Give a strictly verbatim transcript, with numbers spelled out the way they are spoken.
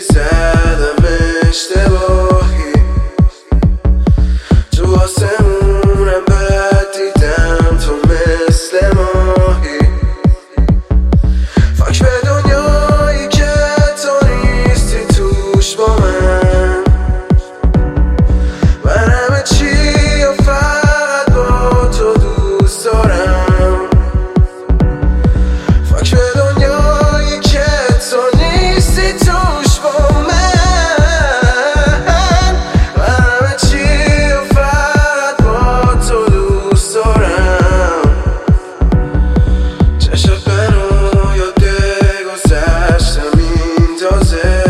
زدم اشتباهی، تو آسمونم بد دیدم تو مثل ماهی. فاک به دنیایی که تو نیستی توش با من، من همه چی و فقط با تو دوست دارم. فاک به دنیایی که تو نیستی توش با من، من همه چی و فقط با تو دوست دارم. چشات منو یاد گذشتم این تازه